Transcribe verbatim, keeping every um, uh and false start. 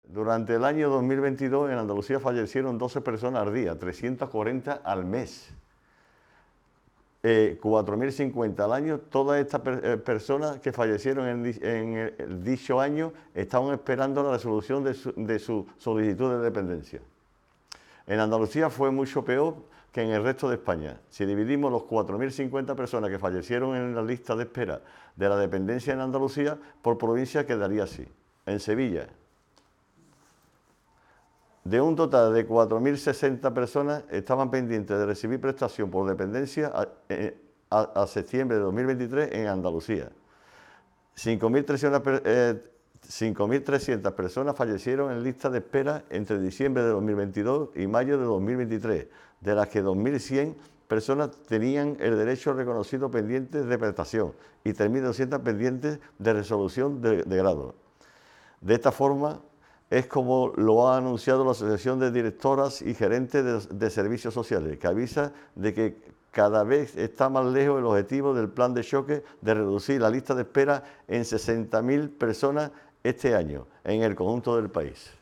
Durante el año dos mil veintidós en Andalucía fallecieron doce personas al día, trescientas cuarenta al mes. Eh, cuatro mil cincuenta al año. Todas estas per, eh, personas que fallecieron en, en el, el dicho año estaban esperando la resolución de su, de su solicitud de dependencia. En Andalucía fue mucho peor que en el resto de España. Si dividimos los cuatro mil cincuenta personas que fallecieron en la lista de espera de la dependencia en Andalucía, por provincia quedaría así. En Sevilla, de un total de cuatro mil sesenta personas estaban pendientes de recibir prestación por dependencia a, a, a septiembre de dos mil veintitrés en Andalucía. cinco mil trescientas personas fallecieron en lista de espera entre diciembre de dos mil veintidós y mayo de dos mil veintitrés, de las que dos mil cien personas tenían el derecho reconocido pendientes de prestación y tres mil doscientas pendientes de resolución de, de grado. De esta forma, es como lo ha anunciado la Asociación de Directoras y Gerentes de, de Servicios Sociales, que avisa de que cada vez está más lejos el objetivo del plan de choque de reducir la lista de espera en sesenta mil personas este año en el conjunto del país.